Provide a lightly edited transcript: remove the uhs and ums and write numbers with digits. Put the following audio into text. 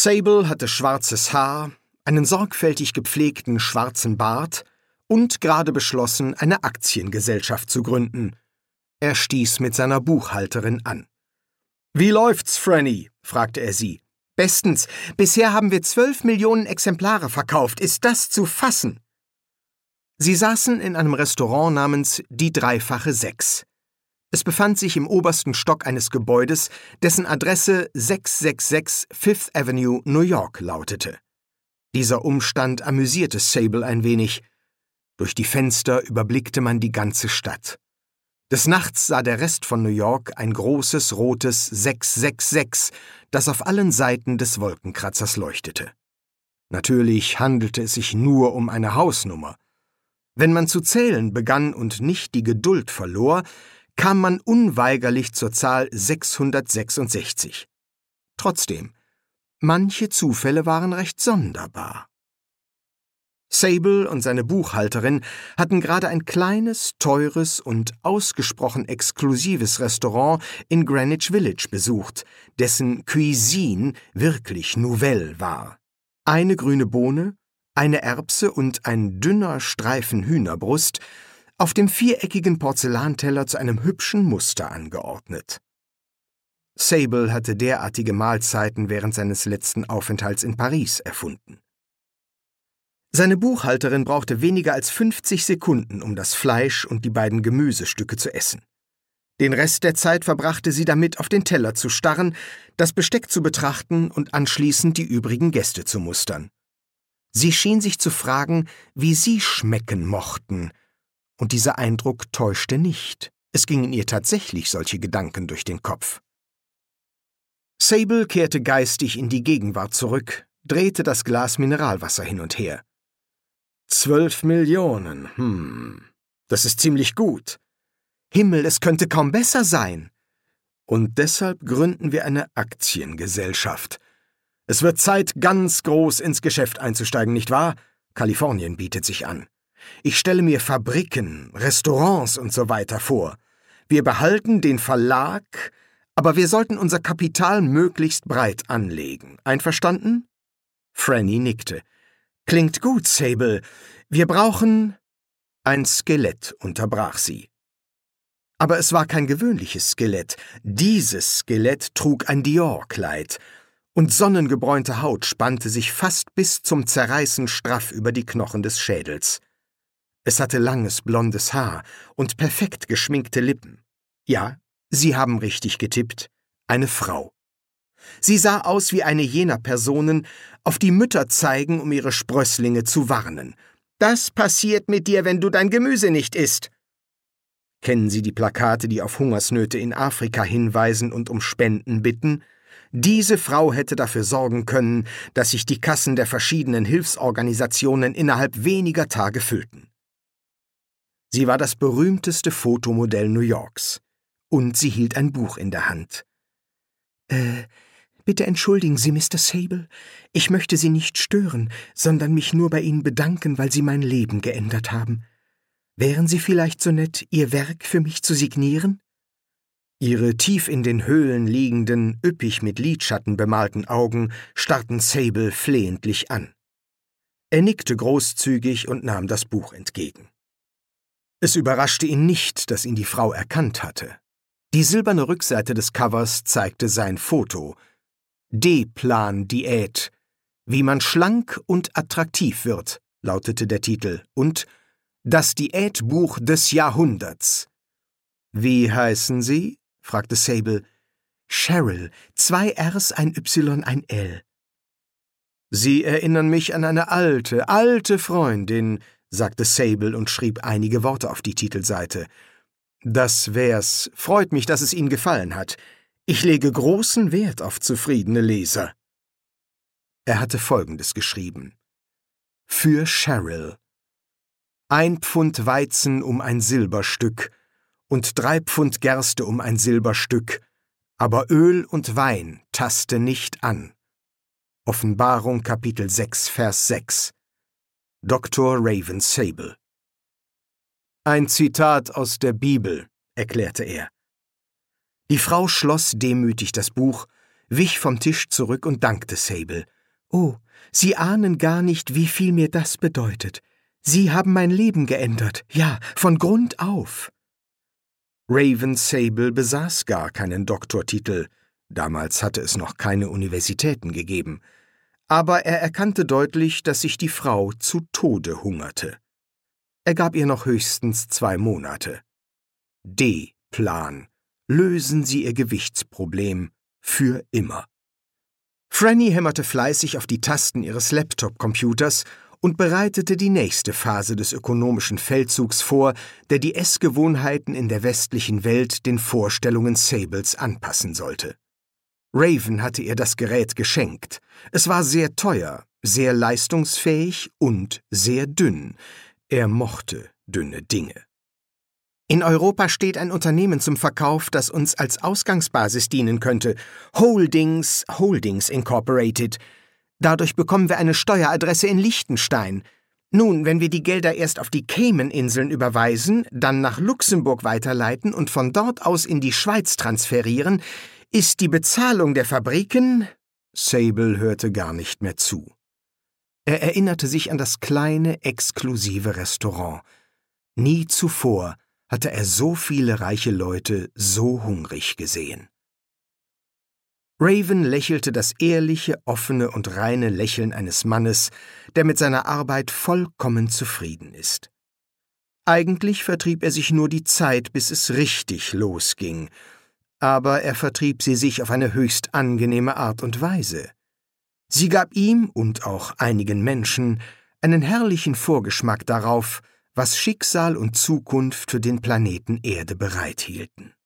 Sable hatte schwarzes Haar, einen sorgfältig gepflegten schwarzen Bart und gerade beschlossen, eine Aktiengesellschaft zu gründen. Er stieß mit seiner Buchhalterin an. »Wie läuft's, Franny?« fragte er sie. »Bestens. Bisher haben wir 12 Millionen Exemplare verkauft. Ist das zu fassen?« Sie saßen in einem Restaurant namens Die Dreifache Sechs. Es befand sich im obersten Stock eines Gebäudes, dessen Adresse 666 Fifth Avenue, New York lautete. Dieser Umstand amüsierte Sable ein wenig. Durch die Fenster überblickte man die ganze Stadt. Des Nachts sah der Rest von New York ein großes rotes 666, das auf allen Seiten des Wolkenkratzers leuchtete. Natürlich handelte es sich nur um eine Hausnummer. Wenn man zu zählen begann und nicht die Geduld verlor, kam man unweigerlich zur Zahl 666. Trotzdem, manche Zufälle waren recht sonderbar. Sable und seine Buchhalterin hatten gerade ein kleines, teures und ausgesprochen exklusives Restaurant in Greenwich Village besucht, dessen Cuisine wirklich nouvelle war. Eine grüne Bohne, eine Erbse und ein dünner Streifen Hühnerbrust auf dem viereckigen Porzellanteller zu einem hübschen Muster angeordnet. Sable hatte derartige Mahlzeiten während seines letzten Aufenthalts in Paris erfunden. Seine Buchhalterin brauchte weniger als 50 Sekunden, um das Fleisch und die beiden Gemüsestücke zu essen. Den Rest der Zeit verbrachte sie damit, auf den Teller zu starren, das Besteck zu betrachten und anschließend die übrigen Gäste zu mustern. Sie schien sich zu fragen, wie sie schmecken mochten, und dieser Eindruck täuschte nicht. Es gingen ihr tatsächlich solche Gedanken durch den Kopf. Sable kehrte geistig in die Gegenwart zurück, drehte das Glas Mineralwasser hin und her. 12 Millionen, das ist ziemlich gut. Himmel, es könnte kaum besser sein. Und deshalb gründen wir eine Aktiengesellschaft. Es wird Zeit, ganz groß ins Geschäft einzusteigen, nicht wahr? Kalifornien bietet sich an. Ich stelle mir Fabriken, Restaurants und so weiter vor. Wir behalten den Verlag, aber wir sollten unser Kapital möglichst breit anlegen. Einverstanden? Franny nickte. Klingt gut, Sable. Wir brauchen... Ein Skelett, unterbrach sie. Aber es war kein gewöhnliches Skelett. Dieses Skelett trug ein Dior-Kleid, und sonnengebräunte Haut spannte sich fast bis zum Zerreißen straff über die Knochen des Schädels. Es hatte langes blondes Haar und perfekt geschminkte Lippen. Ja, Sie haben richtig getippt, eine Frau. Sie sah aus wie eine jener Personen, auf die Mütter zeigen, um ihre Sprösslinge zu warnen. Das passiert mit dir, wenn du dein Gemüse nicht isst. Kennen Sie die Plakate, die auf Hungersnöte in Afrika hinweisen und um Spenden bitten? Diese Frau hätte dafür sorgen können, dass sich die Kassen der verschiedenen Hilfsorganisationen innerhalb weniger Tage füllten. Sie war das berühmteste Fotomodell New Yorks. Und sie hielt ein Buch in der Hand. Bitte entschuldigen Sie, Mr. Sable. Ich möchte Sie nicht stören, sondern mich nur bei Ihnen bedanken, weil Sie mein Leben geändert haben. Wären Sie vielleicht so nett, Ihr Werk für mich zu signieren? Ihre tief in den Höhlen liegenden, üppig mit Lidschatten bemalten Augen starrten Sable flehentlich an. Er nickte großzügig und nahm das Buch entgegen. Es überraschte ihn nicht, dass ihn die Frau erkannt hatte. Die silberne Rückseite des Covers zeigte sein Foto. D-Plan-Diät. Wie man schlank und attraktiv wird, lautete der Titel, und das Diätbuch des Jahrhunderts. Wie heißen Sie? Fragte Sable. Cheryl, 2 Rs, ein Y, ein L. Sie erinnern mich an eine alte Freundin, sagte Sable und schrieb einige Worte auf die Titelseite. Das wär's. Freut mich, dass es Ihnen gefallen hat. Ich lege großen Wert auf zufriedene Leser. Er hatte Folgendes geschrieben. Für Cheryl. 1 Pfund Weizen um ein Silberstück und 3 Pfund Gerste um ein Silberstück, aber Öl und Wein taste nicht an. Offenbarung Kapitel 6, Vers 6. Dr. Raven Sable. Ein Zitat aus der Bibel, erklärte er. Die Frau schloss demütig das Buch, wich vom Tisch zurück und dankte Sable. »Oh, Sie ahnen gar nicht, wie viel mir das bedeutet. Sie haben mein Leben geändert, ja, von Grund auf.« Raven Sable besaß gar keinen Doktortitel, damals hatte es noch keine Universitäten gegeben, aber er erkannte deutlich, dass sich die Frau zu Tode hungerte. Er gab ihr noch höchstens 2 Monate. D-Plan. Lösen Sie Ihr Gewichtsproblem für immer. Franny hämmerte fleißig auf die Tasten ihres Laptop-Computers und bereitete die nächste Phase des ökonomischen Feldzugs vor, der die Essgewohnheiten in der westlichen Welt den Vorstellungen Sables anpassen sollte. Raven hatte ihr das Gerät geschenkt. Es war sehr teuer, sehr leistungsfähig und sehr dünn. Er mochte dünne Dinge. »In Europa steht ein Unternehmen zum Verkauf, das uns als Ausgangsbasis dienen könnte. Holdings Incorporated. Dadurch bekommen wir eine Steueradresse in Liechtenstein. Nun, wenn wir die Gelder erst auf die Cayman-Inseln überweisen, dann nach Luxemburg weiterleiten und von dort aus in die Schweiz transferieren, ist die Bezahlung der Fabriken...« Sable hörte gar nicht mehr zu. Er erinnerte sich an das kleine, exklusive Restaurant. Nie zuvor hatte er so viele reiche Leute so hungrig gesehen. Raven lächelte das ehrliche, offene und reine Lächeln eines Mannes, der mit seiner Arbeit vollkommen zufrieden ist. Eigentlich vertrieb er sich nur die Zeit, bis es richtig losging, aber er vertrieb sie sich auf eine höchst angenehme Art und Weise. Sie gab ihm und auch einigen Menschen einen herrlichen Vorgeschmack darauf, was Schicksal und Zukunft für den Planeten Erde bereithielten.